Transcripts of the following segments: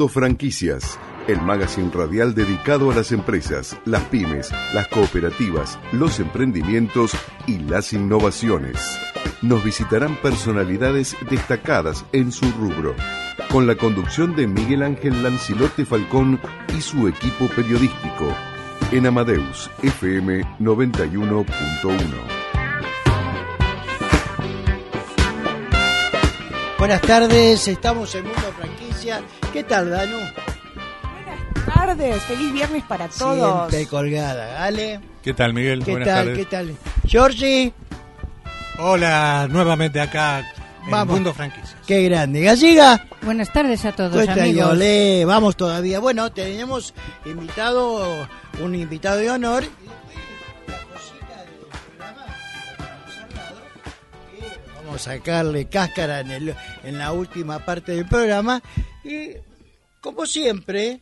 Mundo Franquicias, el magazine radial dedicado a las empresas, las pymes, las cooperativas, los emprendimientos y las innovaciones. Nos visitarán personalidades destacadas en su rubro, con la conducción de Miguel Ángel Lancilote Falcón y su equipo periodístico, en Amadeus FM 91.1. Buenas tardes, estamos en Mundo Franquicia. ¿Qué tal, Danu? Buenas tardes, feliz viernes para todos. Siempre colgada, ¿Ale? ¿Qué tal, Miguel? Buenas tardes. ¿Qué tal? Georgie. Hola, nuevamente acá en Mundo Franquicias. Qué grande. Gallega. Buenas tardes a todos, amigos. Olé, vamos todavía. Bueno, tenemos un invitado de honor. Vamos a sacarle cáscara en la última parte del programa. Y como siempre,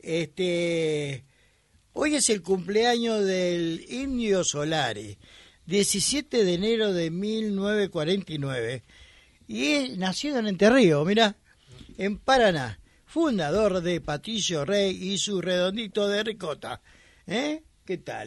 hoy es el cumpleaños del Indio Solari, 17 de enero de 1949, y es nacido en Entre Ríos, mirá, en Paraná, fundador de Patillo Rey y su redondito de ricota. ¿Qué tal,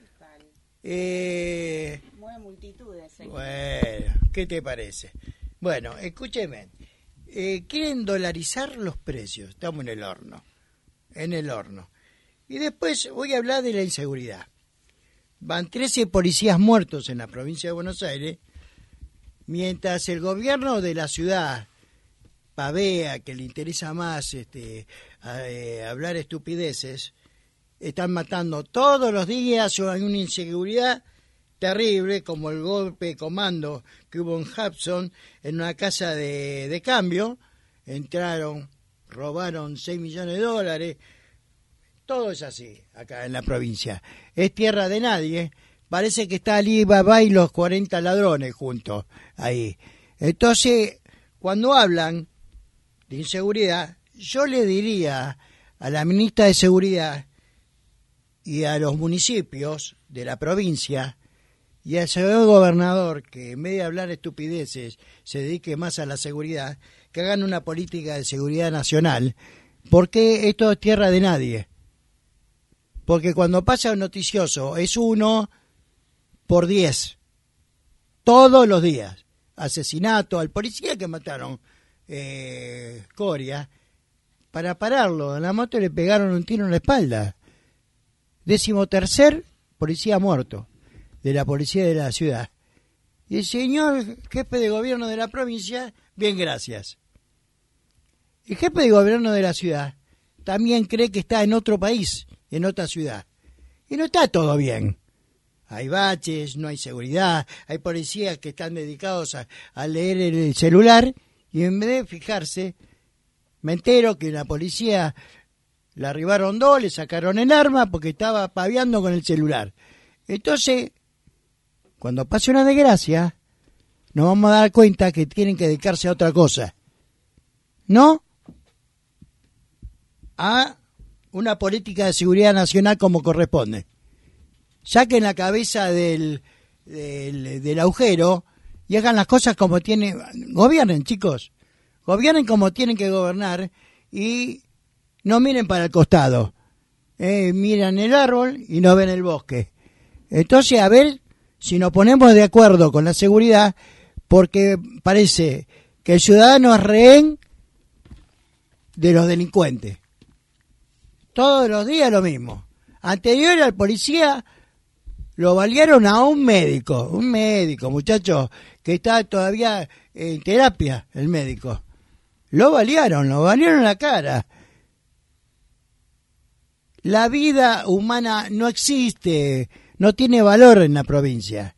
Mueve multitudes. Bueno, ¿qué te parece? Bueno, escúcheme, quieren dolarizar los precios, estamos en el horno. Y después voy a hablar de la inseguridad. Van 13 policías muertos en la provincia de Buenos Aires, mientras el gobierno de la ciudad pavea que le interesa más hablar estupideces. Están matando todos los días, hay una inseguridad terrible, como el golpe de comando que hubo en Hudson, en una casa de cambio. Entraron, robaron $6 millones. Todo es así, acá en la provincia. Es tierra de nadie. Parece que está Ali Baba y los 40 ladrones juntos ahí. Entonces, cuando hablan de inseguridad, yo le diría a la ministra de Seguridad y a los municipios de la provincia y al señor gobernador, que en vez de hablar estupideces se dedique más a la seguridad, que hagan una política de seguridad nacional, porque esto es tierra de nadie. Porque cuando pasa un noticioso es 1 por 10, todos los días. Asesinato al policía que mataron Coria, para pararlo en la moto le pegaron un tiro en la espalda. 13º policía muerto de la policía de la ciudad. Y el señor jefe de gobierno de la provincia, bien, gracias. El jefe de gobierno de la ciudad también cree que está en otro país, en otra ciudad. Y no está todo bien. Hay baches, no hay seguridad, hay policías que están dedicados a leer el celular, y en vez de fijarse, me entero que la policía la arribaron 2, le sacaron el arma porque estaba paveando con el celular. Entonces, cuando pase una desgracia, nos vamos a dar cuenta que tienen que dedicarse a otra cosa. No a una política de seguridad nacional como corresponde. Saquen la cabeza del agujero y hagan las cosas como tienen. Gobiernen, chicos. Gobiernen como tienen que gobernar y no miren para el costado. Miran el árbol y no ven el bosque. Entonces, a ver si nos ponemos de acuerdo con la seguridad, porque parece que el ciudadano es rehén de los delincuentes. Todos los días lo mismo. Anterior al policía lo balearon a un médico, muchachos, que está todavía en terapia, el médico. Lo balearon en la cara. La vida humana no existe, no tiene valor en la provincia.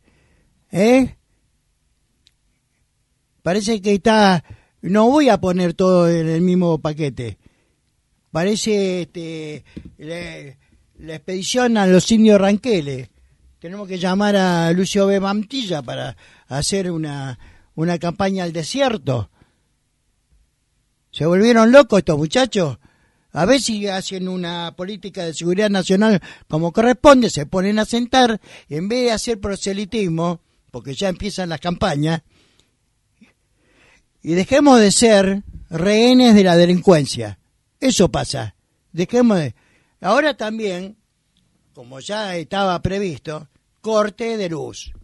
Parece que no voy a poner todo en el mismo paquete. Parece la expedición a los indios Ranqueles. Tenemos que llamar a Lucio B. Mantilla para hacer una campaña al desierto. ¿Se volvieron locos estos muchachos? A ver si hacen una política de seguridad nacional como corresponde, se ponen a sentar, y en vez de hacer proselitismo, porque ya empiezan las campañas, y dejemos de ser rehenes de la delincuencia. Eso pasa. Dejemos de... Ahora también, como ya estaba previsto, corte de luz.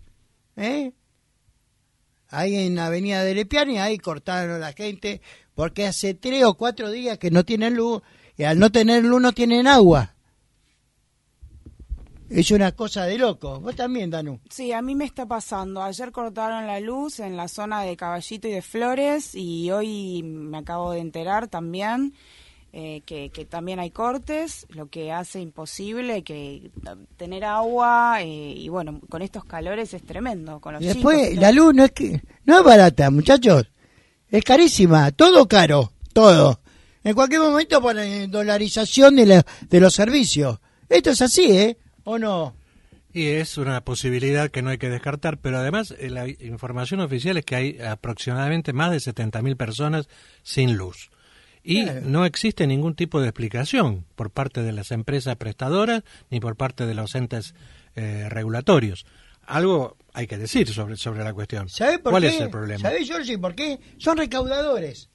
Ahí en Avenida de Lepiane, ahí cortaron a la gente, porque hace 3 o 4 días que no tienen luz, y al no tener luz no tienen agua. Es una cosa de loco. ¿Vos también, Danu? Sí, a mí me está pasando. Ayer cortaron la luz en la zona de Caballito y de Flores y hoy me acabo de enterar también que también hay cortes, lo que hace imposible que tener agua y bueno, con estos calores es tremendo. Con los y después, chicos, la luz no es barata, muchachos. Es carísima, todo caro, todo. En cualquier momento ponen dolarización de los servicios. Esto es así, ¿o no? Y es una posibilidad que no hay que descartar, pero además la información oficial es que hay aproximadamente más de 70.000 personas sin luz. Y claro, no existe ningún tipo de explicación por parte de las empresas prestadoras ni por parte de los entes regulatorios. Algo hay que decir sobre la cuestión. ¿Sabe por ¿Cuál qué? es el problema? ¿Sabe, Georgie, por qué? Son recaudadores.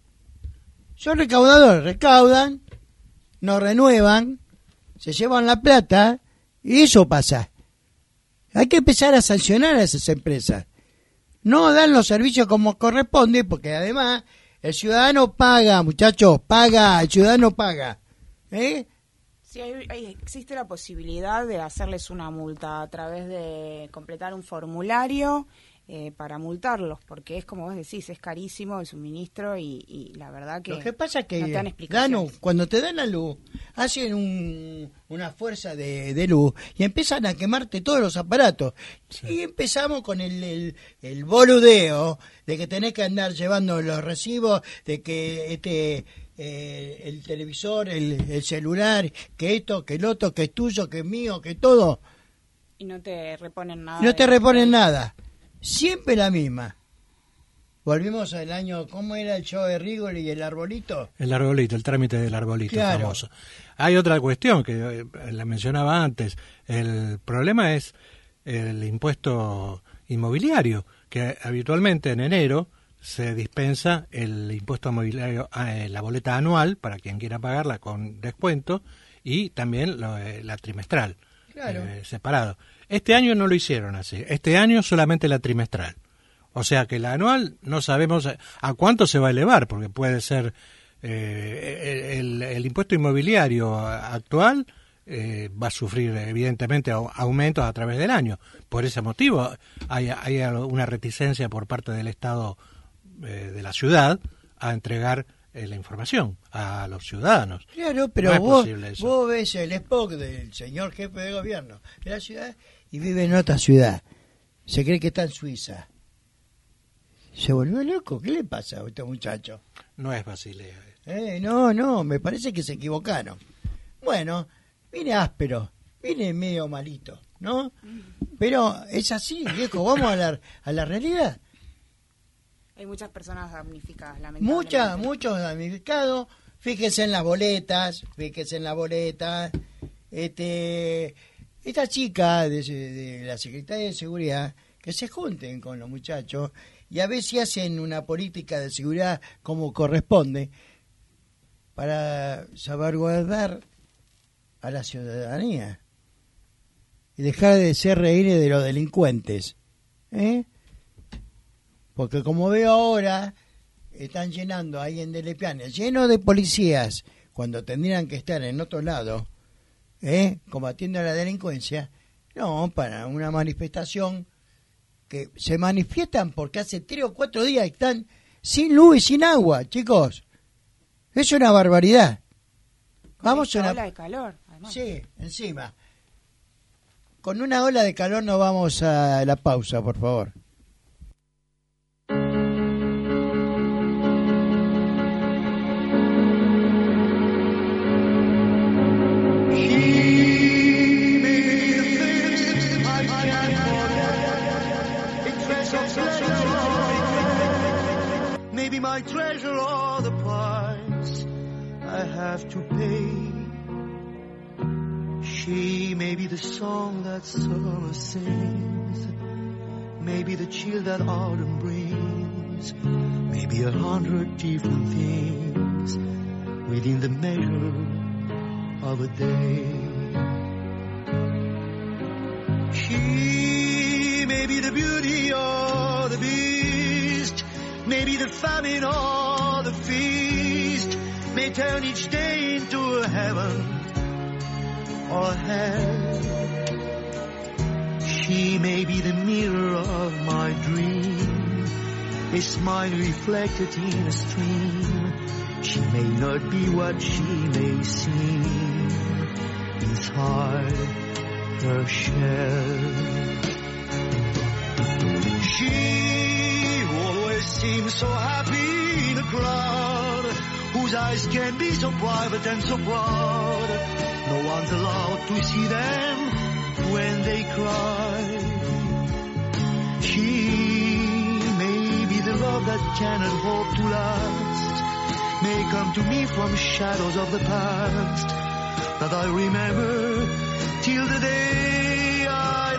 Son recaudadores, recaudan, no renuevan, se llevan la plata y eso pasa. Hay que empezar a sancionar a esas empresas. No dan los servicios como corresponde porque además el ciudadano paga, muchachos, paga, el ciudadano paga. Sí, existe la posibilidad de hacerles una multa a través de completar un formulario para multarlos, porque es como vos decís, es carísimo el suministro y la verdad que lo que pasa es que, no te dan explicaciones. Danu, cuando te dan la luz, hacen una fuerza de luz y empiezan a quemarte todos los aparatos. Sí. Y empezamos con el boludeo de que tenés que andar llevando los recibos, de que el televisor, el celular, que esto, que el otro, que es tuyo, que es mío, que todo. Y no te reponen nada. No te reponen nada. Siempre la misma. Volvimos al año, ¿cómo era el show de Rigoli y el arbolito? El arbolito, el trámite del arbolito, claro, famoso. Hay otra cuestión que la mencionaba antes. El problema es el impuesto inmobiliario, que habitualmente en enero se dispensa el impuesto inmobiliario, la boleta anual, para quien quiera pagarla con descuento, y también la trimestral, claro, separado. Este año no lo hicieron así. Este año solamente la trimestral. O sea que la anual no sabemos a cuánto se va a elevar, porque puede ser el impuesto inmobiliario actual va a sufrir evidentemente aumentos a través del año. Por ese motivo hay una reticencia por parte del Estado de la ciudad a entregar la información a los ciudadanos. Claro, pero no vos ves el Spock del señor jefe de gobierno de la ciudad y vive en otra ciudad. Se cree que está en Suiza. ¿Se volvió loco? ¿Qué le pasa a este muchacho? No es Basilea. No, me parece que se equivocaron. Bueno, viene áspero, viene medio malito, ¿no? Pero es así, viejo, vamos a la realidad. Hay muchas personas damnificadas, lamentablemente. Muchos damnificados. Fíjense en las boletas. Esta chica de la Secretaría de Seguridad, que se junten con los muchachos y a ver si hacen una política de seguridad como corresponde para salvaguardar a la ciudadanía y dejar de ser rehenes de los delincuentes. Porque como veo ahora, están llenando ahí en Delepiane, lleno de policías, cuando tendrían que estar en otro lado, combatiendo a la delincuencia. No, para una manifestación que se manifiestan porque hace 3 o 4 días están sin luz y sin agua, chicos. Es una barbaridad. Vamos a una ola de calor, además. Sí, encima. Con una ola de calor nos vamos a la pausa, por favor. Maybe my treasure or the price I have to pay. She may be the song that summer sings, maybe the chill that autumn brings, maybe 100 different things. within the measure of a day. She may be the beauty or the beast, maybe the famine or the feast, may turn each day into a heaven or hell. She may be the mirror of my dream, a smile reflected in a stream. She may not be what she may seem inside her shell. She who always seems so happy in a crowd, whose eyes can be so private and so proud, no one's allowed to see them when they cry. She may be the love that cannot hope to last, may come to me from shadows of the past that I remember till the day I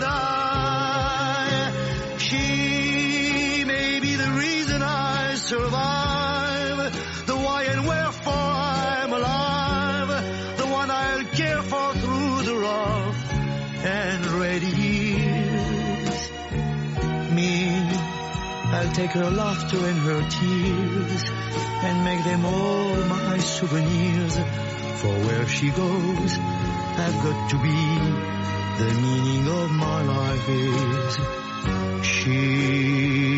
die. She may be the reason I survive, the why and wherefore I'm alive, the one I'll care for through the rough and ready years. Me, I'll take her laughter and her tears and make them all my souvenirs. For where she goes, I've got to be. The meaning of my life is she.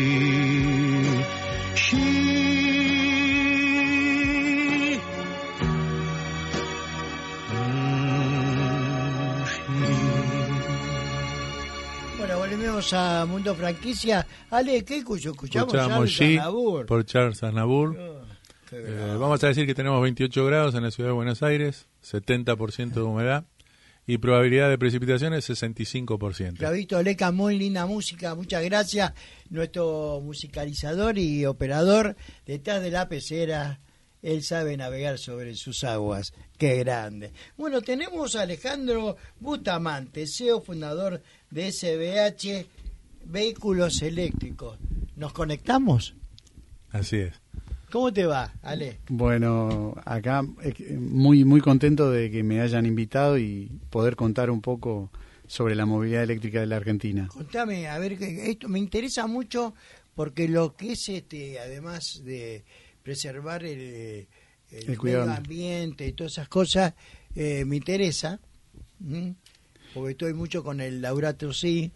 Bueno, volvemos a Mundo Franquicia. Ale, ¿qué escuchamos? She por Charles Aznavour. Vamos a decir que tenemos 28 grados en la ciudad de Buenos Aires, 70% de humedad y probabilidad de precipitaciones 65%. Clavito Leca, muy linda música, muchas gracias. Nuestro musicalizador y operador detrás de la pecera, él sabe navegar sobre sus aguas. Qué grande. Bueno, tenemos a Alejandro Bustamante, CEO fundador de SBH Vehículos Eléctricos. ¿Nos conectamos? Así es. ¿Cómo te va, Ale? Bueno, acá muy contento de que me hayan invitado y poder contar un poco sobre la movilidad eléctrica de la Argentina. Contame, a ver, esto me interesa mucho porque lo que es, además de preservar el medio ambiente y todas esas cosas, me interesa, porque estoy mucho con el Laudato Si.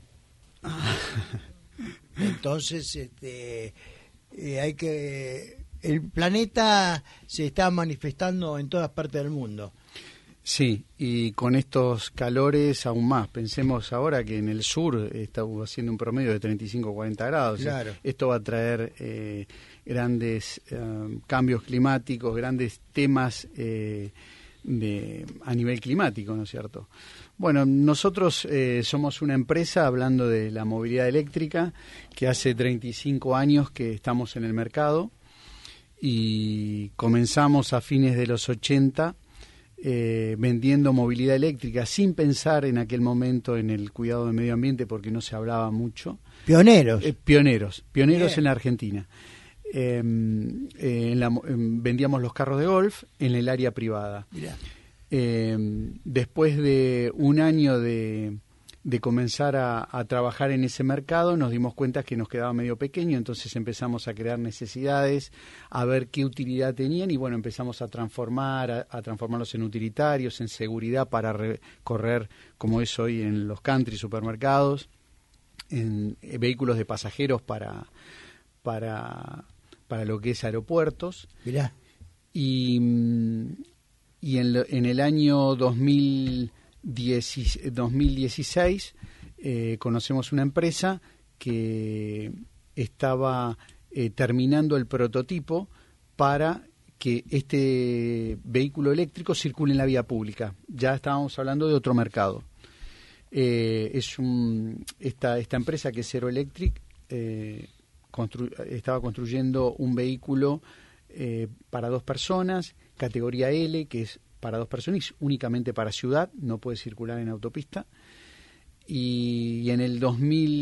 Entonces, hay que... El planeta se está manifestando en todas partes del mundo. Sí, y con estos calores aún más. Pensemos ahora que en el sur está haciendo un promedio de 35-40 grados. Claro. Esto va a traer grandes cambios climáticos, grandes temas a nivel climático, ¿no es cierto? Bueno, nosotros somos una empresa, hablando de la movilidad eléctrica, que hace 35 años que estamos en el mercado. Y comenzamos a fines de los 80 vendiendo movilidad eléctrica sin pensar en aquel momento en el cuidado del medio ambiente porque no se hablaba mucho. Pioneros. Pioneros Bien. En la Argentina. Vendíamos los carros de golf en el área privada. Después de un año de comenzar a trabajar en ese mercado, nos dimos cuenta que nos quedaba medio pequeño, entonces empezamos a crear necesidades, a ver qué utilidad tenían y bueno, empezamos a transformarlos en utilitarios, en seguridad para correr como es hoy en los country supermercados, en vehículos de pasajeros para lo que es aeropuertos. Mirá. Y en el año 2016 conocemos una empresa que estaba terminando el prototipo para que este vehículo eléctrico circule en la vía pública. Ya estábamos hablando de otro mercado. Esta empresa, que es Zero Electric, estaba construyendo un vehículo para 2 personas, categoría L, que es para 2 personas, únicamente para ciudad, no puede circular en autopista. Y en el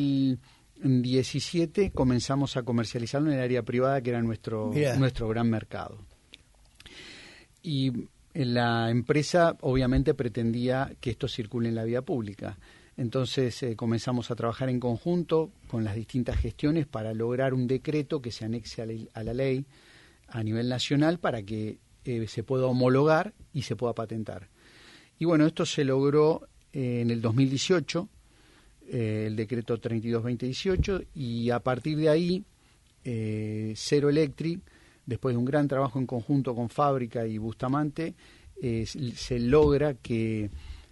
2017 comenzamos a comercializarlo en el área privada, que era nuestro gran mercado. Y la empresa obviamente pretendía que esto circule en la vía pública. Entonces comenzamos a trabajar en conjunto con las distintas gestiones para lograr un decreto que se anexe a la ley a nivel nacional para que se pueda homologar y se pueda patentar. Y bueno, esto se logró en el 2018, el decreto 32-2018, y a partir de ahí, Zero Electric, después de un gran trabajo en conjunto con Fábrica y Bustamante, se logra que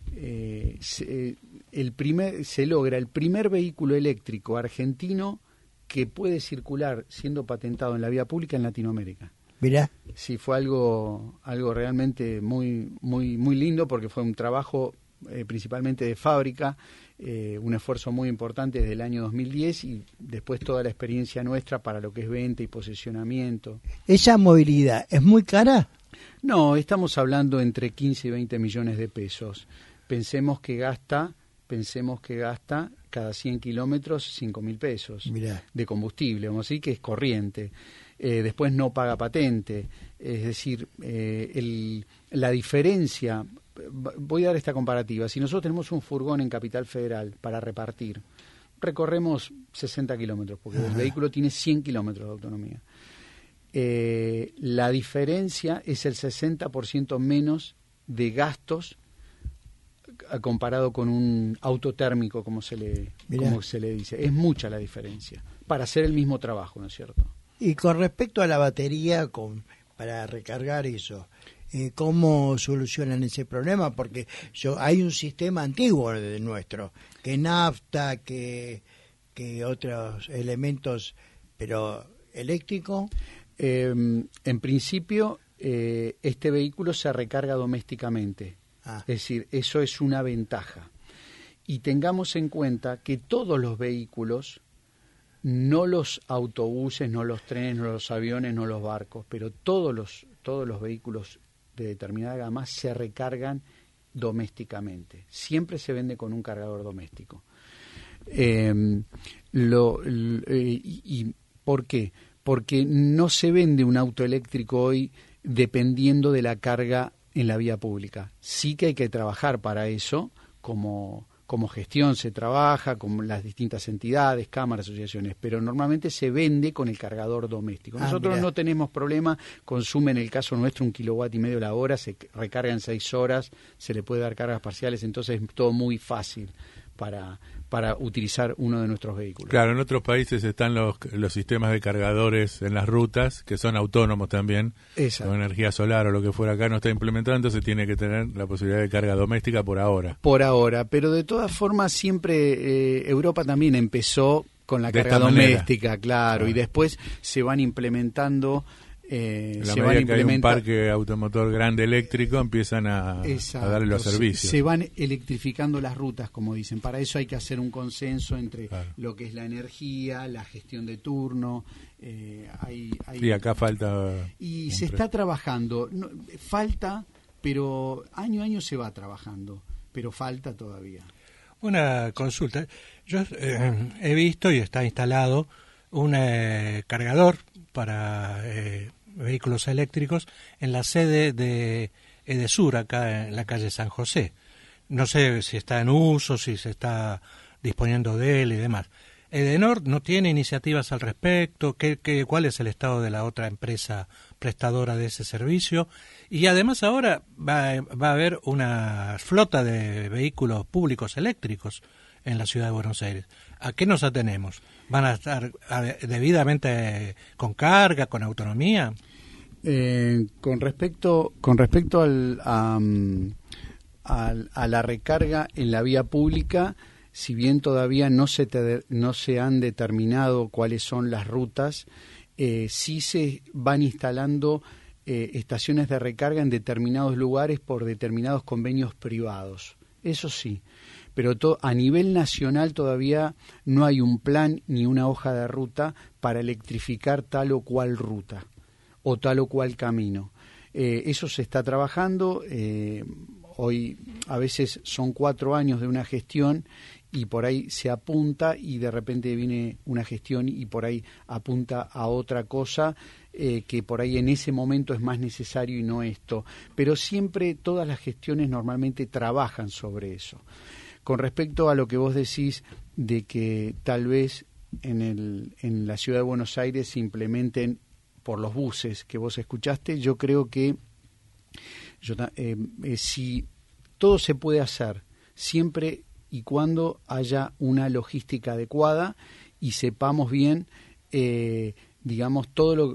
se logra el primer vehículo eléctrico argentino que puede circular siendo patentado en la vía pública en Latinoamérica. Mirá. Sí, fue algo realmente muy lindo, porque fue un trabajo principalmente de Fábrica, un esfuerzo muy importante desde el año 2010 y después toda la experiencia nuestra para lo que es venta y posicionamiento. ¿Esa movilidad es muy cara? No, estamos hablando entre 15 y 20 millones de pesos. Pensemos que gasta cada 100 kilómetros 5.000 pesos. Mirá. De combustible, vamos a decir que es corriente. Después no paga patente, es decir, la diferencia, voy a dar esta comparativa, si nosotros tenemos un furgón en Capital Federal para repartir, recorremos 60 kilómetros, porque el vehículo tiene 100 kilómetros de autonomía. La diferencia es el 60% menos de gastos comparado con un auto térmico, como se le dice. Es mucha la diferencia para hacer el mismo trabajo, ¿no es cierto? Y con respecto a la batería para recargar eso, ¿cómo solucionan ese problema? Porque hay un sistema antiguo de nuestro, que nafta, que otros elementos, pero eléctrico. En principio, este vehículo se recarga domésticamente. Es decir, eso es una ventaja. Y tengamos en cuenta que todos los vehículos, no los autobuses, no los trenes, no los aviones, no los barcos, pero todos los vehículos de determinada gama se recargan domésticamente. Siempre se vende con un cargador doméstico. ¿Y por qué? Porque no se vende un auto eléctrico hoy dependiendo de la carga en la vía pública. Sí que hay que trabajar para eso, como gestión se trabaja, con las distintas entidades, cámaras, asociaciones, pero normalmente se vende con el cargador doméstico. Nosotros no tenemos problema, consume en el caso nuestro 1,5 kilowatts la hora, se recarga en 6 horas, se le puede dar cargas parciales, entonces es todo muy fácil para utilizar uno de nuestros vehículos. Claro, en otros países están los sistemas de cargadores en las rutas, que son autónomos también, exacto, con energía solar o lo que fuera. Acá no está implementado, entonces tiene que tener la posibilidad de carga doméstica por ahora. Por ahora, pero de todas formas siempre Europa también empezó con la carga doméstica, claro, y después se van implementando... la medida que hay un parque automotor grande eléctrico, empiezan a darle los servicios. Se van electrificando las rutas, como dicen. Para eso hay que hacer un consenso entre lo que es la energía, la gestión de turno. Y acá falta... Y se está trabajando. Falta, pero año a año se va trabajando, pero falta todavía. Una consulta. Yo he visto y está instalado un cargador para vehículos eléctricos en la sede de Edesur, acá en la calle San José. No sé si está en uso, si se está disponiendo de él y demás. ¿Edenor no tiene iniciativas al respecto? ¿Cuál es el estado de la otra empresa prestadora de ese servicio? Y además ahora va a haber una flota de vehículos públicos eléctricos en la ciudad de Buenos Aires. ¿A qué nos atenemos? ¿Van a estar debidamente con carga, con autonomía? Con respecto a la recarga en la vía pública, si bien todavía no se han determinado cuáles son las rutas, sí se van instalando estaciones de recarga en determinados lugares por determinados convenios privados. Eso sí. Pero a nivel nacional todavía no hay un plan ni una hoja de ruta para electrificar tal o cual ruta o tal o cual camino. Eso se está trabajando. Hoy a veces son 4 años de una gestión y por ahí se apunta y de repente viene una gestión y por ahí apunta a otra cosa que por ahí en ese momento es más necesario y no esto. Pero siempre todas las gestiones normalmente trabajan sobre eso. Con respecto a lo que vos decís de que tal vez en la ciudad de Buenos Aires se implementen por los buses que vos escuchaste, yo creo que si todo se puede hacer siempre y cuando haya una logística adecuada y sepamos bien, digamos,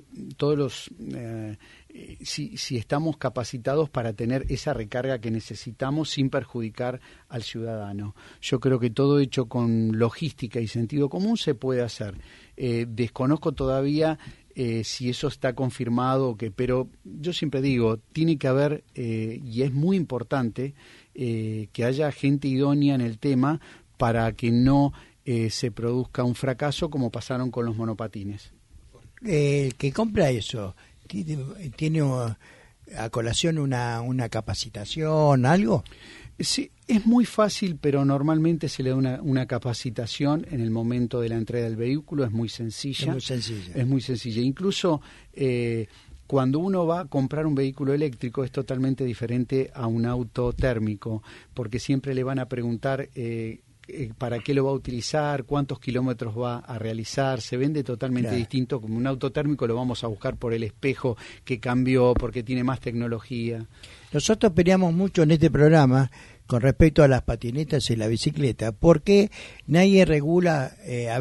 si estamos capacitados para tener esa recarga que necesitamos sin perjudicar al ciudadano. Yo creo que todo hecho con logística y sentido común se puede hacer. Desconozco todavía si eso está confirmado, pero yo siempre digo, tiene que haber, y es muy importante, que haya gente idónea en el tema para que no se produzca un fracaso como pasaron con los monopatines. El que compra eso, ¿tiene a colación una capacitación, algo? Sí, es muy fácil, pero normalmente se le da una capacitación en el momento de la entrega del vehículo, es muy sencilla. Es muy sencilla. Incluso cuando uno va a comprar un vehículo eléctrico es totalmente diferente a un auto térmico, porque siempre le van a preguntar para qué lo va a utilizar, cuántos kilómetros va a realizar, se vende totalmente distinto. Como un auto térmico lo vamos a buscar por el espejo que cambió, porque tiene más tecnología. Nosotros peleamos mucho en este programa con respecto a las patinetas y la bicicleta, porque nadie regula,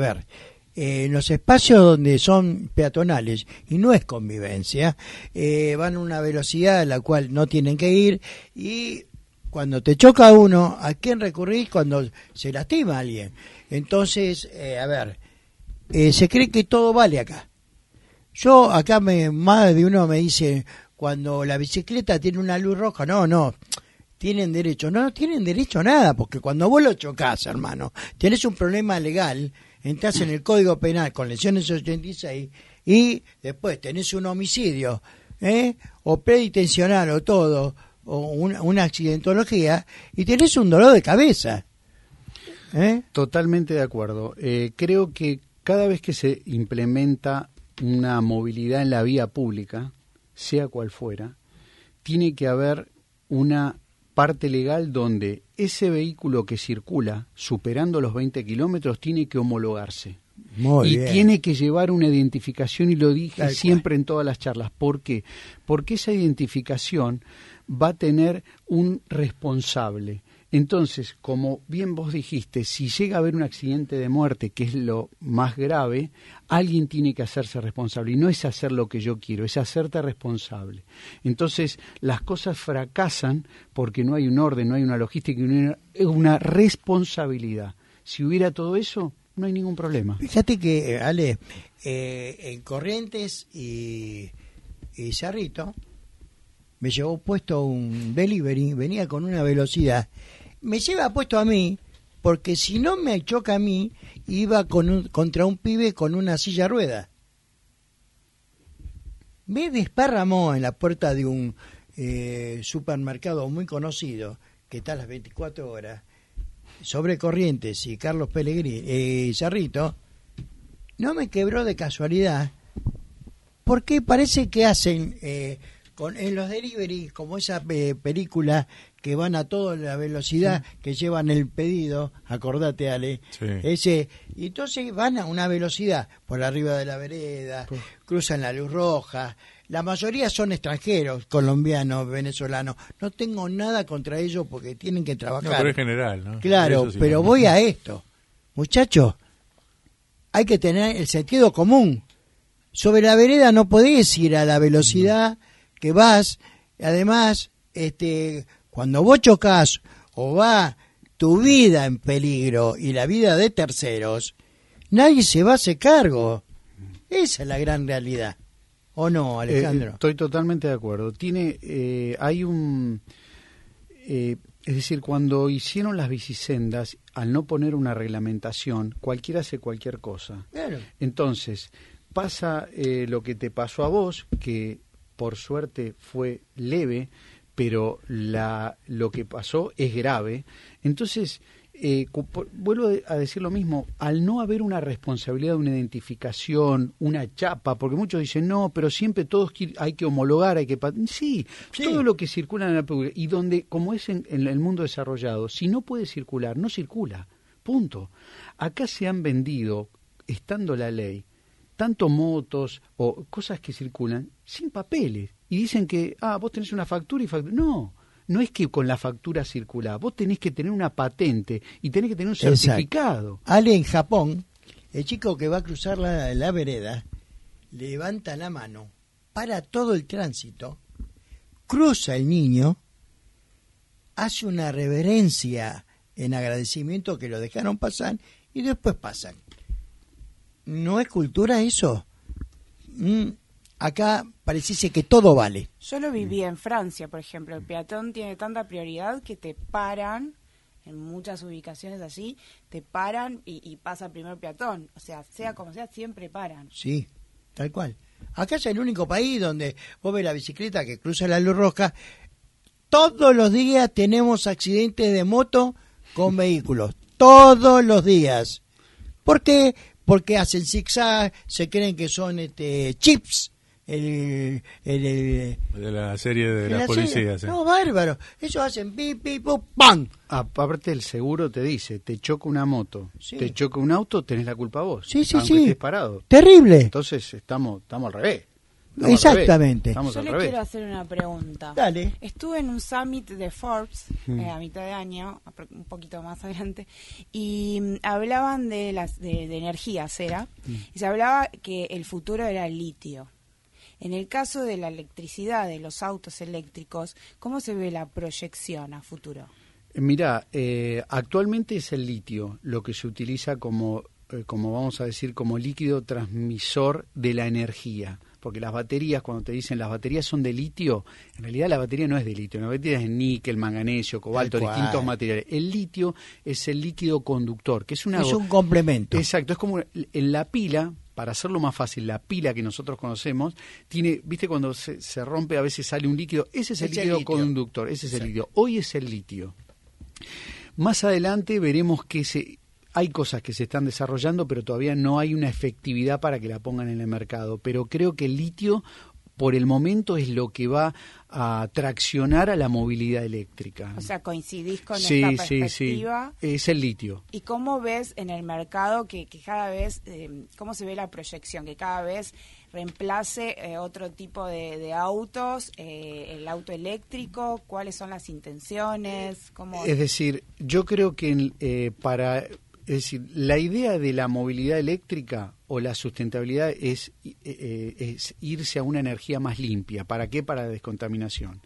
en los espacios donde son peatonales y no es convivencia, van a una velocidad a la cual no tienen que ir y cuando te choca uno, ¿a quién recurrís cuando se lastima alguien? Entonces, se cree que todo vale acá. Yo, acá más de uno me dice, cuando la bicicleta tiene una luz roja, no, tienen derecho. No tienen derecho a nada, porque cuando vos lo chocás, hermano, tenés un problema legal, entras en el Código Penal con lesiones 86 y después tenés un homicidio, o preintencional o todo, o una accidentología, y tenés un dolor de cabeza. Totalmente de acuerdo. Creo que cada vez que se implementa una movilidad en la vía pública, sea cual fuera, tiene que haber una parte legal donde ese vehículo que circula superando los 20 kilómetros tiene que homologarse. Muy bien. Tiene que llevar una identificación, y lo dije siempre en todas las charlas. ¿Por qué? Porque esa identificación va a tener un responsable. Entonces, como bien vos dijiste, si llega a haber un accidente de muerte, que es lo más grave, alguien tiene que hacerse responsable. Y no es hacer lo que yo quiero, es hacerte responsable. Entonces, las cosas fracasan porque no hay un orden, no hay una logística, una responsabilidad. Si hubiera todo eso, no hay ningún problema. Fíjate que, Ale, en Corrientes y Cerrito, me llevó puesto un delivery, venía con una velocidad. Me lleva puesto a mí, porque si no me choca a mí, iba contra un pibe con una silla de rueda. Me desparramó en la puerta de un supermercado muy conocido, que está a las 24 horas, sobre Corrientes y Carlos Pellegrini, Cerrito. No me quebró de casualidad, porque parece que hacen... en los delivery, como esa película que van a toda la velocidad, que llevan el pedido, acordate, Ale, y entonces van a una velocidad por arriba de la vereda, cruzan la luz roja. La mayoría son extranjeros, colombianos, venezolanos. No tengo nada contra ellos porque tienen que trabajar. No, pero es general, ¿no? Claro, pero voy a esto. Muchachos, hay que tener el sentido común. Sobre la vereda no podés ir a la velocidad que vas. Además, cuando vos chocás o va tu vida en peligro y la vida de terceros, nadie se va a hacer cargo. Esa es la gran realidad. ¿O no, Alejandro? Estoy totalmente de acuerdo. Es decir, cuando hicieron las bicisendas, al no poner una reglamentación, cualquiera hace cualquier cosa. Claro. Entonces, pasa lo que te pasó a vos, que por suerte fue leve, pero lo que pasó es grave. Entonces, vuelvo a decir lo mismo, al no haber una responsabilidad, una identificación, una chapa, porque muchos dicen, no, pero siempre todos hay que homologar, sí, todo lo que circula en la pública, y donde, como es en el mundo desarrollado, si no puede circular, no circula, punto. Acá se han vendido, estando la ley, tanto motos o cosas que circulan sin papeles, y dicen que, vos tenés una factura y factura. No es que con la factura circula, vos tenés que tener una patente y tenés que tener un certificado. Exacto. Ale, en Japón, el chico que va a cruzar la vereda levanta la mano, para todo el tránsito, cruza el niño, hace una reverencia en agradecimiento que lo dejaron pasar y después pasan. ¿No es cultura eso? Acá pareciese que todo vale. Yo lo viví en Francia, por ejemplo. El peatón tiene tanta prioridad que te paran, en muchas ubicaciones así, te paran y pasa el primer peatón. O sea como sea, siempre paran. Sí, tal cual. Acá es el único país donde vos ves la bicicleta que cruza la luz roja. Todos los días tenemos accidentes de moto con vehículos. Todos los días. ¿Por qué? Porque hacen zigzag, se creen que son chips. De la serie de la policía. Sí. No, bárbaro. Ellos hacen pip, pip, pam. Aparte el seguro te dice, te choca una moto, te choca un auto, tenés la culpa vos. Sí, aunque estés parado. Terrible. Entonces estamos al revés. Exactamente. Yo le quiero hacer una pregunta. Dale. Estuve en un summit de Forbes a mitad de año, un poquito más adelante, y hablaban de energías, y se hablaba que el futuro era el litio. En el caso de la electricidad, de los autos eléctricos, ¿cómo se ve la proyección a futuro? Mirá, actualmente es el litio lo que se utiliza como vamos a decir, como líquido transmisor de la energía. Porque las baterías, cuando te dicen las baterías son de litio, en realidad la batería no es de litio, la batería es de níquel, manganesio, cobalto, distintos materiales. El litio es el líquido conductor, que es un complemento. Exacto, es como en la pila. Para hacerlo más fácil, la pila que nosotros conocemos tiene, viste cuando se rompe a veces sale un líquido, ese es el líquido conductor, ese es el líquido. Hoy es el litio. Más adelante veremos que hay cosas que se están desarrollando, pero todavía no hay una efectividad para que la pongan en el mercado. Pero creo que el litio, por el momento, es lo que va a traccionar a la movilidad eléctrica. O sea, ¿coincidís con esta perspectiva? Sí, es el litio. ¿Y cómo ves en el mercado que cada vez, cómo se ve la proyección, que cada vez reemplace otro tipo de autos, el auto eléctrico? ¿Cuáles son las intenciones? Es decir, yo creo que es decir, la idea de la movilidad eléctrica o la sustentabilidad es irse a una energía más limpia. ¿Para qué? Para la descontaminación.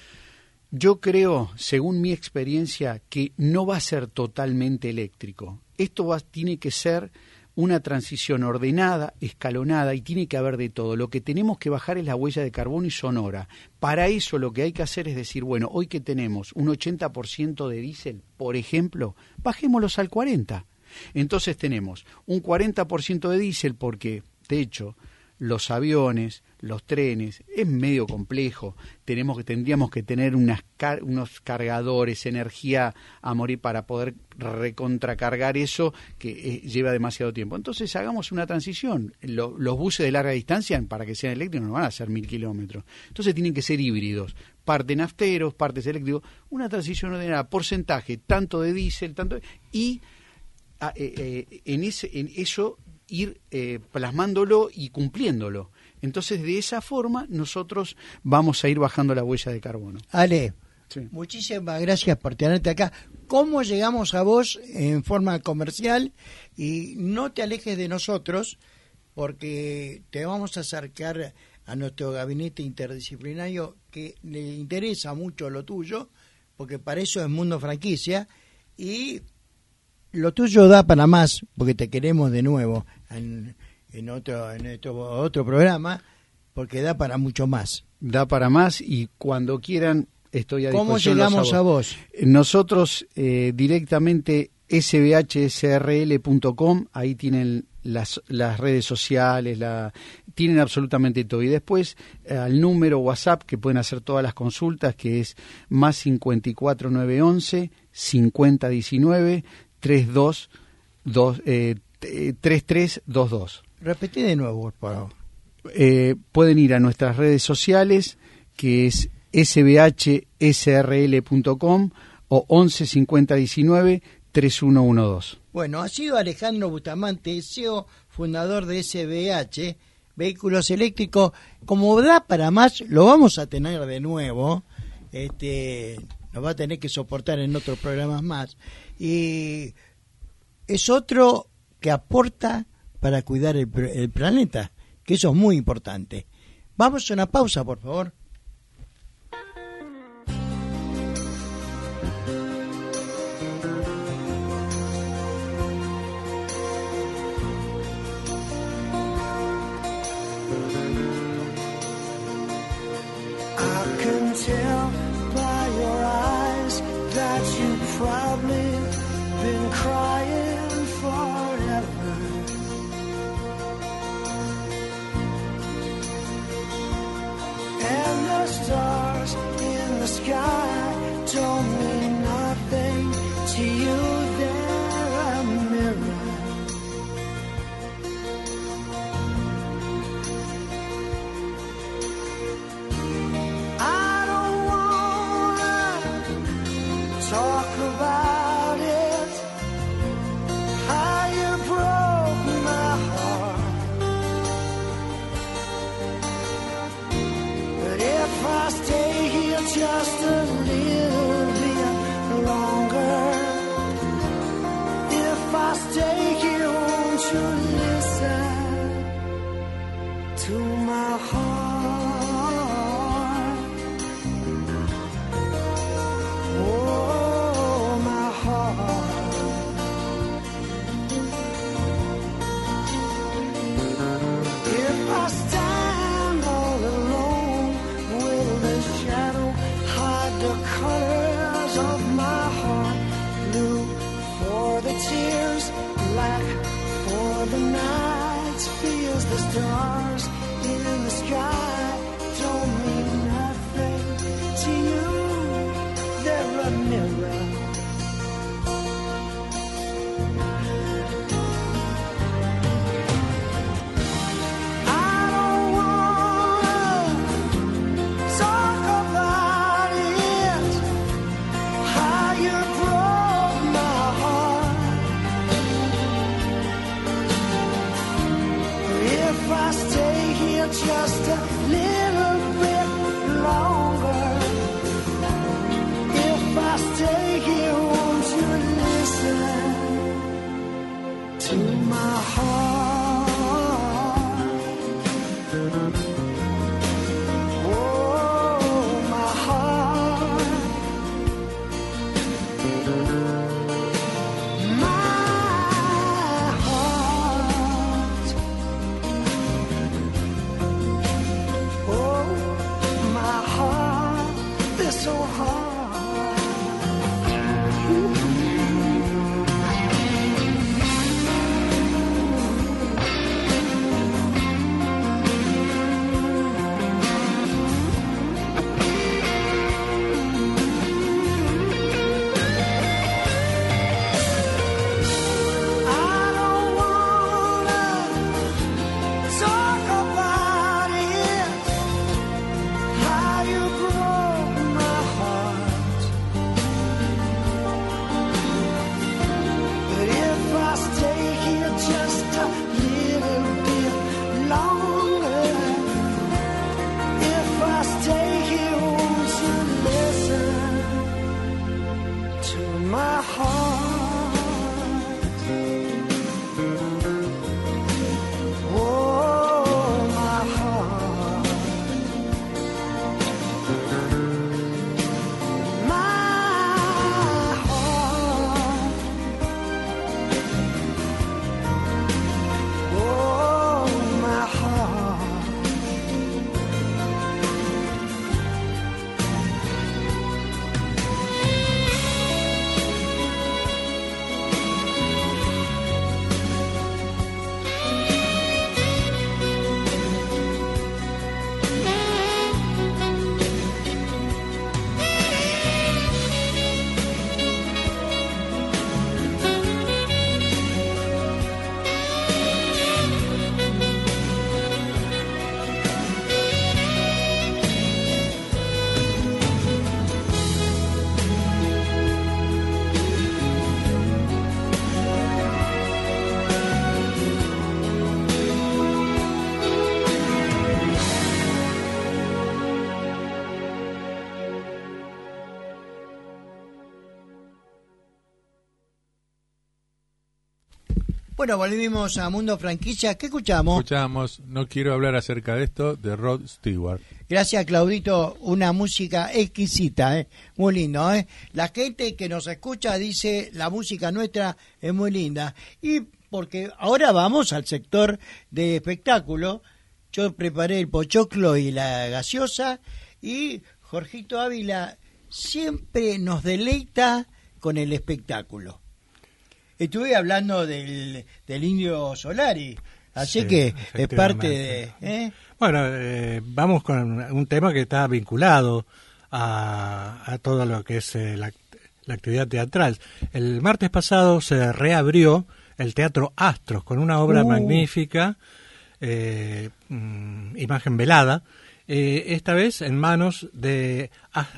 Yo creo, según mi experiencia, que no va a ser totalmente eléctrico. Esto tiene que ser una transición ordenada, escalonada, y tiene que haber de todo. Lo que tenemos que bajar es la huella de carbono y sonora. Para eso lo que hay que hacer es decir, bueno, hoy que tenemos un 80% de diésel, por ejemplo, bajémoslos al 40%. Entonces tenemos un 40% de diésel porque, de hecho, los aviones, los trenes, es medio complejo. Tendríamos que tener unos cargadores, energía a morir para poder recontracargar eso que lleva demasiado tiempo. Entonces hagamos una transición. Los buses de larga distancia, para que sean eléctricos, no van a ser 1000 kilómetros. Entonces tienen que ser híbridos. Parte nafteros, partes eléctricos. Una transición ordenada, porcentaje, tanto de diésel, y en eso ir plasmándolo y cumpliéndolo. Entonces, de esa forma, nosotros vamos a ir bajando la huella de carbono. Ale, muchísimas gracias por tenerte acá. ¿Cómo llegamos a vos en forma comercial? Y no te alejes de nosotros, porque te vamos a acercar a nuestro gabinete interdisciplinario que le interesa mucho lo tuyo, porque para eso es Mundo Franquicia, y lo tuyo da para más, porque te queremos de nuevo en otro programa, porque da para mucho más. Da para más, y cuando quieran estoy a disposición. ¿Cómo llegamos a vos? Nosotros directamente sbhsrl.com, ahí tienen las redes sociales, tienen absolutamente todo. Y después al número WhatsApp que pueden hacer todas las consultas, que es más 54911 5019 3322. Repetí de nuevo, por favor. Pueden ir a nuestras redes sociales, que es sbhsrl.com o 11 50 19 3112. Bueno, ha sido Alejandro Bustamante, CEO, fundador de SBH, Vehículos Eléctricos. Como da para más, lo vamos a tener de nuevo. Nos va a tener que soportar en otros programas más. Y es otro que aporta para cuidar el planeta, que eso es muy importante. Vamos a una pausa, por favor. Tell by your eyes that you've probably been crying forever. And the stars in the sky don't mean nothing to you. They're a mirror. Talk about it, how you broke my heart. But if I stay here just a little bit longer, if I stay here, won't you listen to my heart? The night feels the stars in the sky don't mean nothing to you. They're a mirror. I don't wanna talk about it, how you broke my heart. If I stay here just a little bit longer, if I stay here, won't you listen to my heart? Oh, my heart. So hard. Ooh. Bueno, volvimos a Mundo Franquicia. ¿Qué escuchamos? Escuchamos No quiero hablar acerca de esto, de Rod Stewart. Gracias, Claudito. Una música exquisita, muy lindo. La gente que nos escucha dice la música nuestra es muy linda. Y porque ahora vamos al sector de espectáculo. Yo preparé el pochoclo y la gaseosa y Jorgito Ávila siempre nos deleita con el espectáculo. Estuve hablando del Indio Solari, así Sí, que es parte de... Bueno, vamos con un tema que está vinculado a todo lo que es la actividad teatral. El martes pasado se reabrió el Teatro Astros con una obra magnífica, Imagen Velada, esta vez en manos de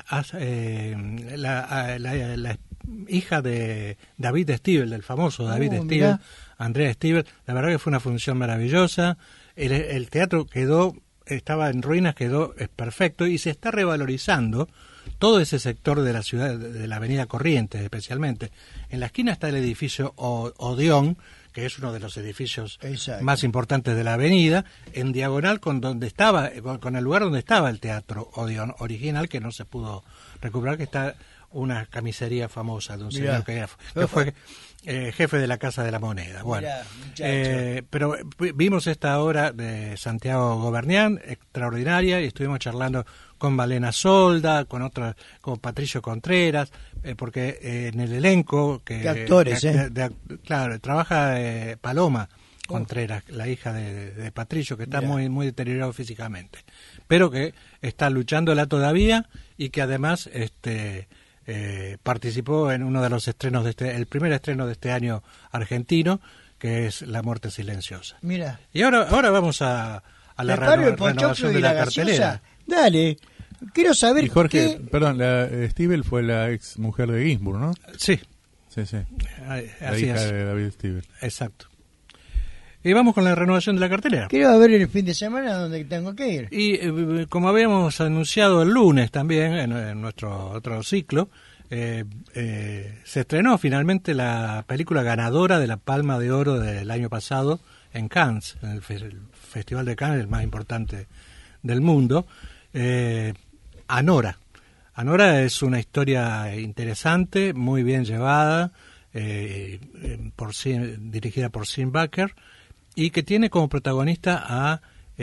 la hija de David Stiebel, del famoso David Stiebel, mirá. Andrea Stiebel. La verdad que fue una función maravillosa. El teatro estaba en ruinas, quedó perfecto y se está revalorizando todo ese sector de la ciudad, de la avenida Corrientes especialmente. En la esquina está el edificio Odeón, que es uno de los edificios Exacto. más importantes de la avenida, en diagonal con el lugar donde estaba el teatro Odeón original, que no se pudo recuperar, que está una camisería famosa de un señor que fue jefe de la Casa de la Moneda. Bueno, pero vimos esta obra de Santiago Gobernián, extraordinaria, y estuvimos charlando con Malena Solda, con Patricio Contreras, porque en el elenco ¿Qué actores, claro, trabaja Paloma Contreras, la hija de Patricio, que está muy muy deteriorado físicamente, pero que está luchándola todavía y que además participó en uno de los estrenos el primer estreno de este año argentino, que es La muerte silenciosa. Mira. Y ahora vamos a la renovación de la cartelera. Dale, quiero saber Y Jorge, qué... perdón, Stiebel fue la ex mujer de Ginsburg, ¿no? Sí. Sí. La Así hija es. de David Stiebel. Exacto. Y vamos con la renovación de la cartelera. Quiero ver el fin de semana donde tengo que ir. Y como habíamos anunciado el lunes también en nuestro otro ciclo, se estrenó finalmente la película ganadora de la Palma de Oro del año pasado en Cannes, en el Festival de Cannes, el más importante del mundo, Anora. Anora es una historia interesante, muy bien llevada, dirigida por Sim Baker, y que tiene como protagonista a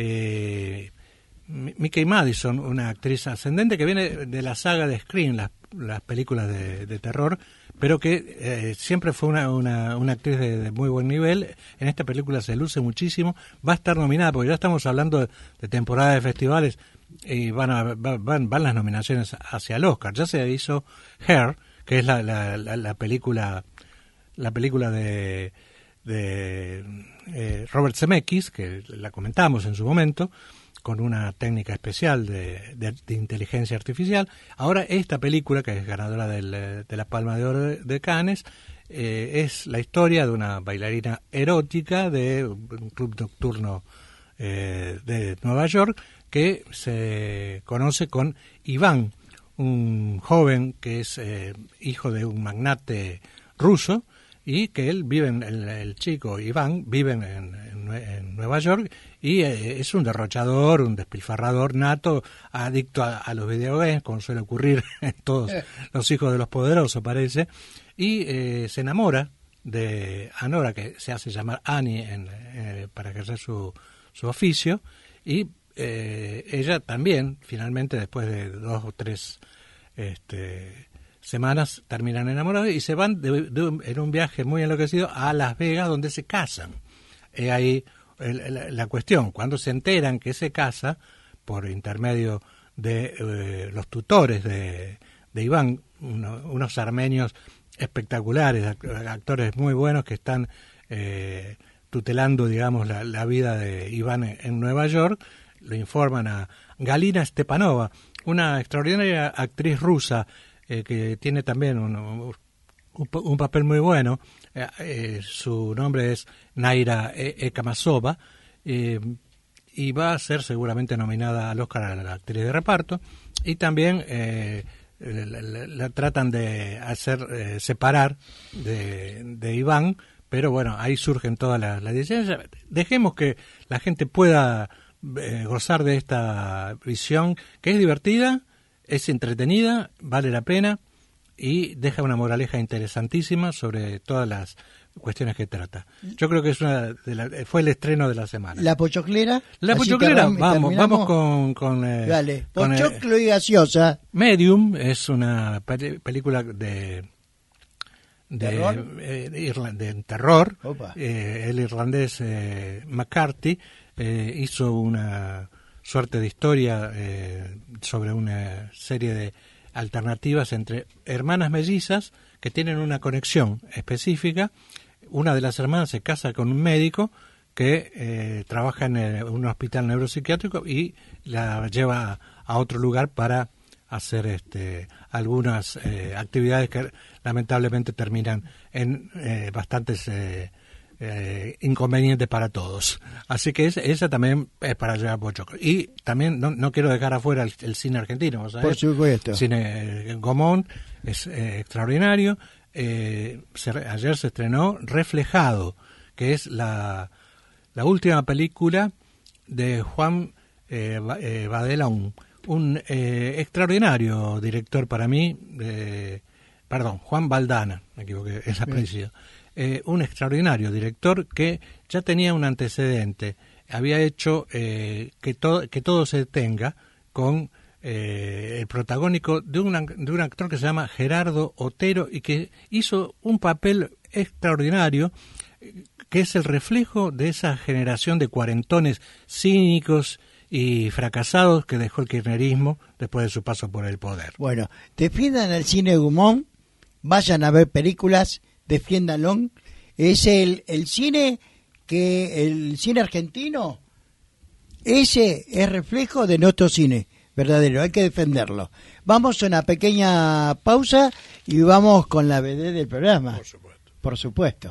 Mickey Madison, una actriz ascendente que viene de la saga de Scream, las películas de terror, pero que siempre fue una actriz de muy buen nivel. En esta película se luce muchísimo, va a estar nominada, porque ya estamos hablando de temporada de festivales y van las nominaciones hacia el Oscar. Ya se hizo Her, que es la película de Robert Zemeckis, que la comentamos en su momento, con una técnica especial de inteligencia artificial. Ahora esta película, que es ganadora de la Palma de Oro de Cannes, es la historia de una bailarina erótica de un club nocturno de Nueva York, que se conoce con Iván, un joven que es hijo de un magnate ruso, y que él vive el chico Iván vive en Nueva York y es un derrochador, un despilfarrador nato, adicto a los videogames, como suele ocurrir en todos los hijos de los poderosos, parece, y se enamora de Anora, que se hace llamar Annie para ejercer su oficio, y ella también, finalmente, después de 2 o 3 semanas, terminan enamorados y se van en un viaje muy enloquecido a Las Vegas, donde se casan. Ahí la cuestión, cuando se enteran que se casa, por intermedio de los tutores de Iván, unos armenios espectaculares, actores muy buenos que están tutelando, digamos, la vida de Iván en Nueva York, lo informan a Galina Stepanova, una extraordinaria actriz rusa, que tiene también un papel muy bueno. Su nombre es Naira Ekamasova, y va a ser seguramente nominada al Oscar a la actriz de reparto, y también la tratan de hacer separar de Iván pero bueno, ahí surgen todas las decisiones. Dejemos que la gente pueda gozar de esta visión, que es divertida, es entretenida, vale la pena y deja una moraleja interesantísima sobre todas las cuestiones que trata. Yo creo que es fue el estreno de la semana. La pochoclera. La pochoclera, vamos con dale, pochoclo y gaseosa. Medium es una película de terror. El irlandés McCarthy hizo una suerte de historia sobre una serie de alternativas entre hermanas mellizas que tienen una conexión específica. Una de las hermanas se casa con un médico que trabaja en un hospital neuropsiquiátrico y la lleva a otro lugar para hacer algunas actividades que lamentablemente terminan en bastantes inconvenientes para todos. Así que esa también es para llevar pochoclo. Y también no quiero dejar afuera el cine argentino. Por supuesto. El cine Gomón es extraordinario. Ayer se estrenó Reflejado, que es la última película de Juan Badelón, un extraordinario director para mí, Juan Baldana, me equivoqué, es apellido. Un extraordinario director que ya tenía un antecedente, había hecho que todo se detenga con el protagónico de un actor que se llama Gerardo Otero y que hizo un papel extraordinario, que es el reflejo de esa generación de cuarentones cínicos y fracasados que dejó el kirchnerismo después de su paso por el poder. Bueno, defiendan el cine Gumón, vayan a ver películas, defiéndanlo. Es el cine argentino, ese es reflejo de nuestro cine verdadero, hay que defenderlo. Vamos a una pequeña pausa y vamos con la BD del programa. Por supuesto.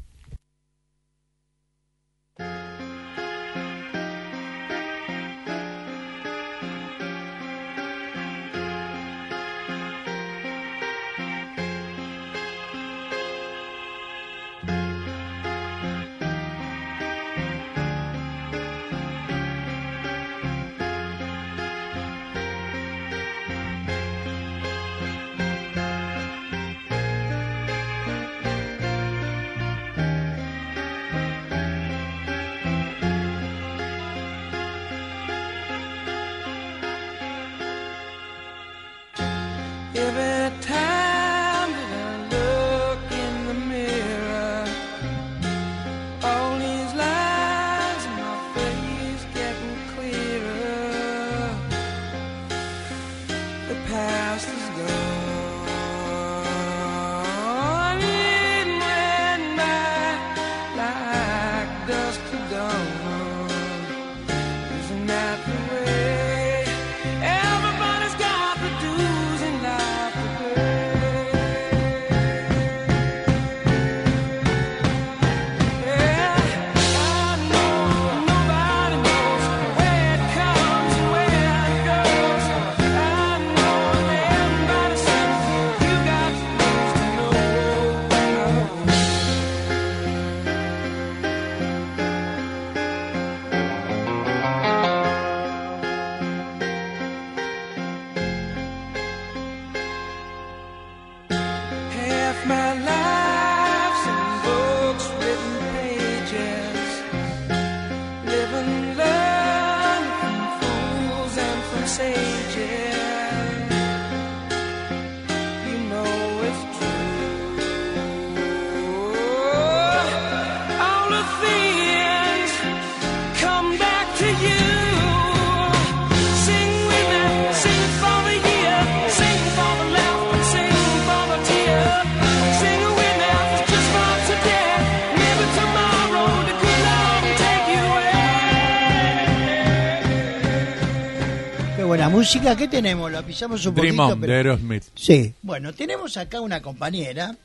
Buena música, ¿qué tenemos? La pisamos un Dream poquito. On, de Aerosmith. Sí, bueno, tenemos acá una compañera,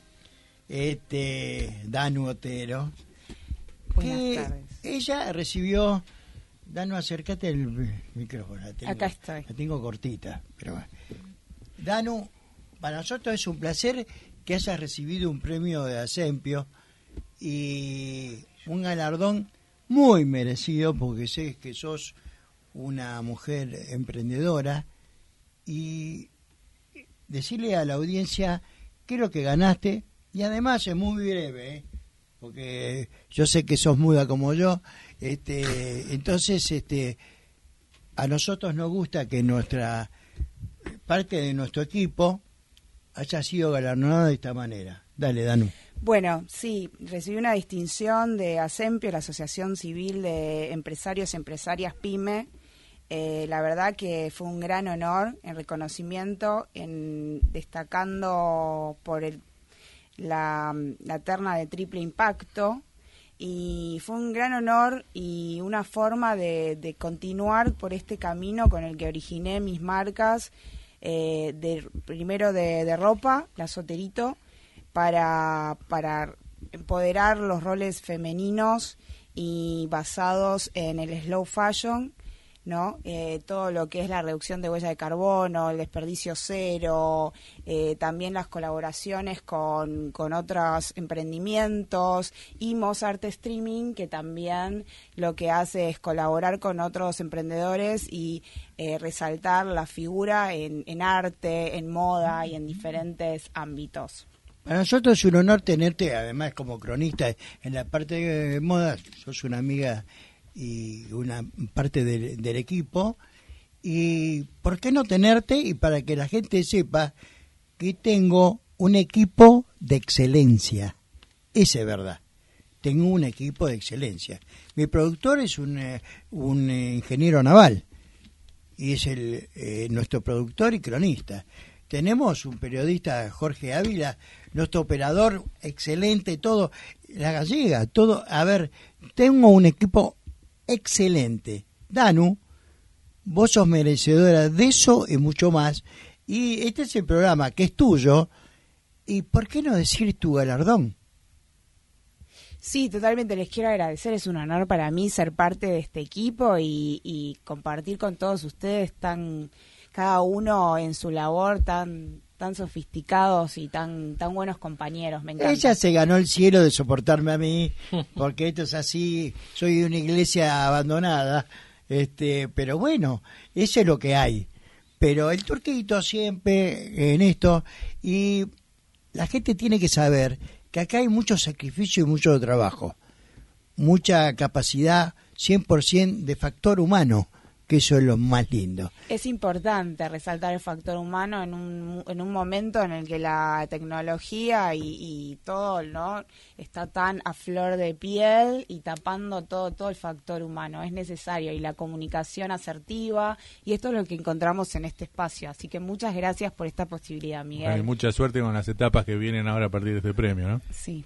Danu Otero, que ella recibió. Danu, acércate el micrófono. Acá estoy. La tengo cortita, pero bueno. Danu, para nosotros es un placer que hayas recibido un premio de Asempio y un galardón muy merecido porque sé que sos una mujer emprendedora, y decirle a la audiencia qué es lo que ganaste, y además es muy breve, porque yo sé que sos muda como yo, entonces a nosotros nos gusta que nuestra parte de nuestro equipo haya sido galardonada de esta manera. Dale, Danu. Bueno, sí, recibí una distinción de ASEMPIO, la Asociación Civil de Empresarios y Empresarias PYME. La verdad que fue un gran honor en reconocimiento, destacando por la terna de triple impacto, y fue un gran honor y una forma de continuar por este camino con el que originé mis marcas, primero de ropa, la Soterito, para empoderar los roles femeninos y basados en el slow fashion, ¿no? Todo lo que es la reducción de huella de carbono, el desperdicio cero, también las colaboraciones con otros emprendimientos, y Mozart Streaming, que también lo que hace es colaborar con otros emprendedores y resaltar la figura en arte, en moda y en diferentes ámbitos. Para nosotros es un honor tenerte, además como cronista en la parte de moda, sos una amiga y una parte del equipo, y por qué no tenerte, y para que la gente sepa que tengo un equipo de excelencia. Esa es verdad, tengo un equipo de excelencia. Mi productor es un ingeniero naval, y es nuestro productor y cronista. Tenemos un periodista, Jorge Ávila, nuestro operador, excelente, todo, la gallega, todo. A ver, tengo un equipo excelente. Danu, vos sos merecedora de eso y mucho más. Y este es el programa que es tuyo. ¿Y por qué no decir tu galardón? Sí, totalmente, les quiero agradecer. Es un honor para mí ser parte de este equipo y compartir con todos ustedes, cada uno en su labor, tan sofisticados y tan buenos compañeros. Me encanta. Ella se ganó el cielo de soportarme a mí, porque esto es así, soy de una iglesia abandonada, pero bueno, eso es lo que hay. Pero el Turquito siempre en esto, y la gente tiene que saber que acá hay mucho sacrificio y mucho trabajo, mucha capacidad 100% de factor humano, que eso es lo más lindo. Es importante resaltar el factor humano en un momento en el que la tecnología y todo, ¿no?, está tan a flor de piel y tapando todo el factor humano. Es necesario, y la comunicación asertiva, y esto es lo que encontramos en este espacio. Así que muchas gracias por esta posibilidad, Miguel. Hay mucha suerte con las etapas que vienen ahora a partir de este premio, ¿no? Sí.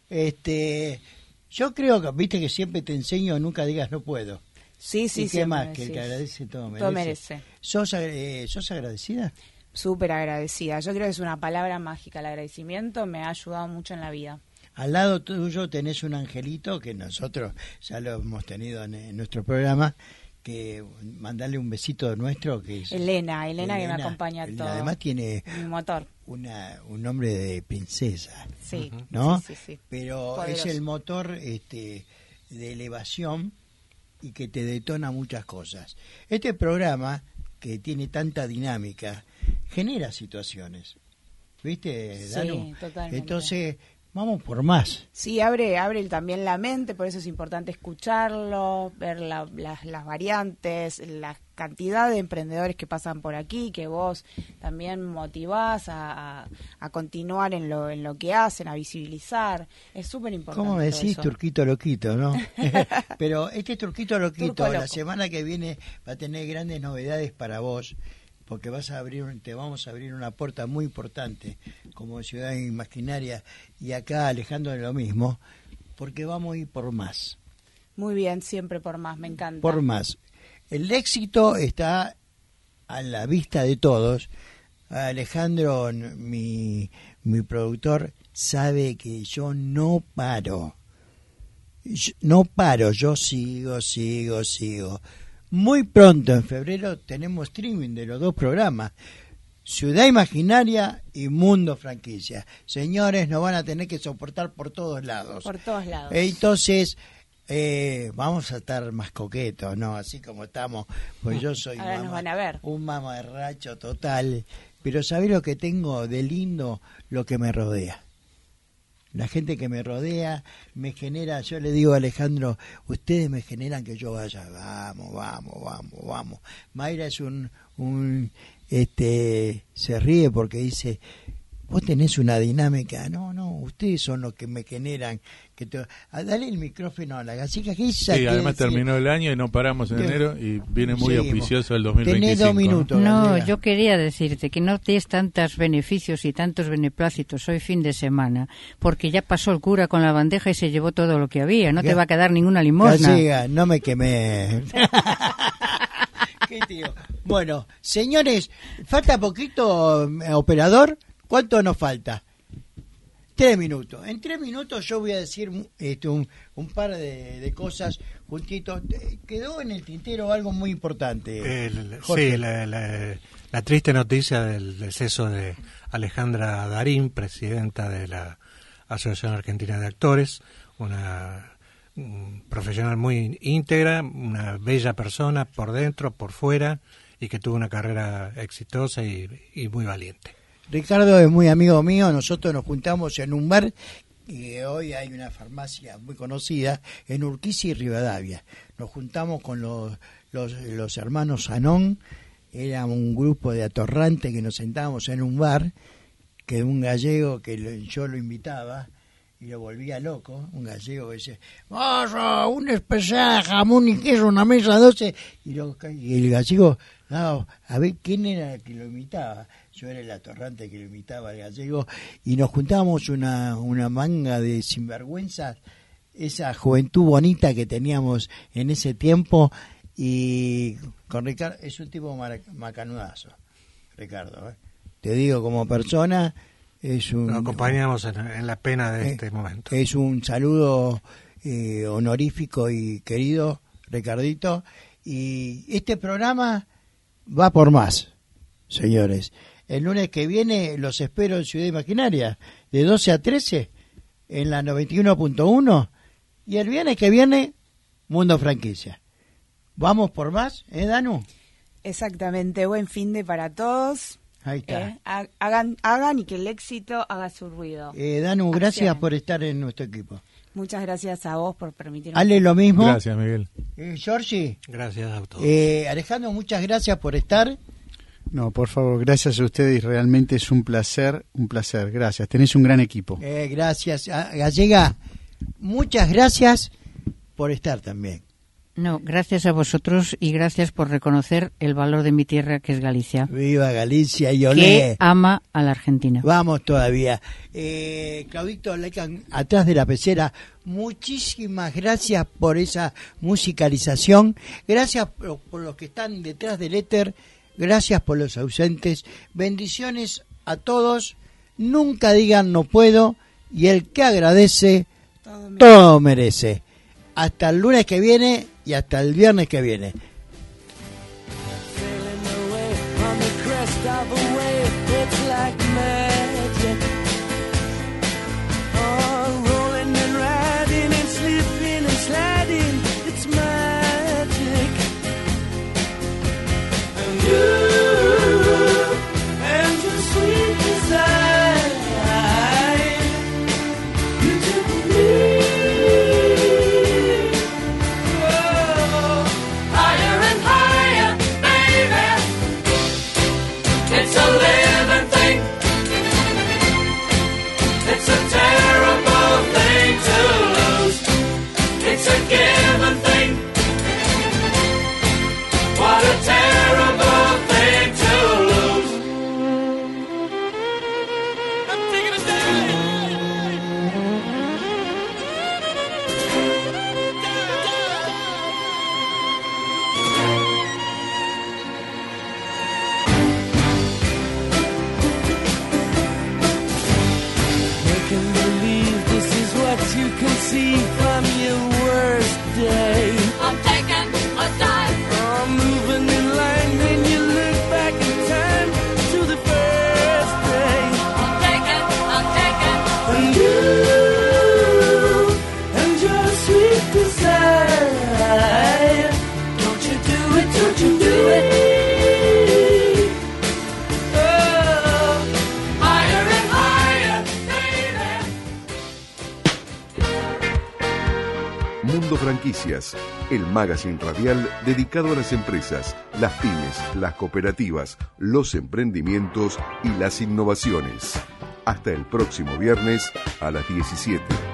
Yo creo que, viste que siempre te enseño, nunca digas no puedo. Sí, ¿Y qué más? Que el que agradece todo merece. Todo merece. ¿Sos agradecida? Súper agradecida. Yo creo que es una palabra mágica. El agradecimiento me ha ayudado mucho en la vida. Al lado tuyo tenés un angelito que nosotros ya lo hemos tenido en nuestro programa, que mandarle un besito nuestro, que es Elena que me acompaña todo. Además tiene mi motor. Un nombre de princesa. Sí, ¿no? Sí. Pero poderoso. Es el motor de elevación y que te detona muchas cosas. Este programa, que tiene tanta dinámica, genera situaciones. ¿Viste, Danu? Sí, totalmente. Entonces, vamos por más. Sí, abre también la mente, por eso es importante escucharlo, ver las variantes, la cantidad de emprendedores que pasan por aquí, que vos también motivás a continuar en lo que hacen, a visibilizar. Es súper importante. ¿Cómo decís, eso. Turquito Loquito, no? Pero este Turquito Loquito, Turco la loco. semana que viene va a tener grandes novedades para vos, porque te vamos a abrir una puerta muy importante como Ciudad Imaginaria, y acá, Alejandro, de lo mismo, porque vamos a ir por más. Muy bien, siempre por más, me encanta. Por más. El éxito está a la vista de todos. Alejandro, mi productor, sabe que yo no paro. Yo sigo. Muy pronto, en febrero, tenemos streaming de los dos programas. Ciudad Imaginaria y Mundo Franquicia. Señores, nos van a tener que soportar por todos lados. Por todos lados. Entonces, vamos a estar más coquetos, ¿no? Así como estamos, pues yo soy Ahora nos van a ver. un mamarracho total. Pero ¿sabés lo que tengo de lindo? Lo que me rodea. La gente que me rodea me genera, yo le digo a Alejandro, ustedes me generan que yo vaya, vamos. Mayra es se ríe porque dice, vos tenés una dinámica, no, ustedes son los que me generan, dale el micrófono a la gasica que esa. Sí, además terminó el año y no paramos en enero y viene muy auspicioso el 2025. Tenés 2 minutos. No, yo quería decirte que no tienes tantos beneficios y tantos beneplácitos hoy fin de semana, porque ya pasó el cura con la bandeja y se llevó todo lo que había, no te va a quedar ninguna limosna. Gasica, no me quemé. Qué tío. Bueno, señores, falta poquito, operador. ¿Cuánto nos falta? 3 minutos. En 3 minutos yo voy a decir un par de cosas juntitos. Quedó en el tintero algo muy importante. Sí, la triste noticia del deceso de Alejandra Darín, presidenta de la Asociación Argentina de Actores, una profesional muy íntegra, una bella persona por dentro, por fuera, y que tuvo una carrera exitosa y muy valiente. Ricardo es muy amigo mío, nosotros nos juntamos en un bar y hoy hay una farmacia muy conocida en Urquiza y Rivadavia. Nos juntamos con los hermanos Sanón, era un grupo de atorrantes que nos sentábamos en un bar, que un gallego que yo lo invitaba y lo volvía loco, un gallego que decía, un especial jamón y queso, una mesa 12, y el gallego, no, a ver quién era el que lo imitaba. Yo era el atorrante que lo imitaba al gallego, y nos juntábamos una manga de sinvergüenzas, esa juventud bonita que teníamos en ese tiempo, y con Ricardo, es un tipo macanudazo, Ricardo, te digo como persona, nos acompañamos en la pena de este momento. Es un saludo honorífico y querido, Ricardito, y este programa va por más, señores. El lunes que viene los espero en Ciudad Imaginaria, de 12 a 13, en la 91.1, y el viernes que viene, Mundo Franquicia. ¿Vamos por más, Danu? Exactamente, buen fin de para todos. Ahí está. Hagan y que el éxito haga su ruido. Danu, gracias por estar en nuestro equipo. Muchas gracias a vos por permitirme. Ale, lo mismo. Gracias, Miguel. Georgie. Gracias a todos. Alejandro, muchas gracias por estar. No, por favor, gracias a ustedes, realmente es un placer, gracias, tenés un gran equipo. Gracias, Gallega, muchas gracias por estar también. No, gracias a vosotros y gracias por reconocer el valor de mi tierra, que es Galicia. Viva Galicia y olé. Que ama a la Argentina. Vamos todavía. Claudito Lecan, atrás de la pecera, muchísimas gracias por esa musicalización, gracias por los que están detrás del éter, gracias por los ausentes, bendiciones a todos, nunca digan no puedo, y el que agradece, todo merece. Hasta el lunes que viene y hasta el viernes que viene. You can see from your worst Mundo Franquicias, el magazine radial dedicado a las empresas, las pymes, las cooperativas, los emprendimientos y las innovaciones. Hasta el próximo viernes a las 17.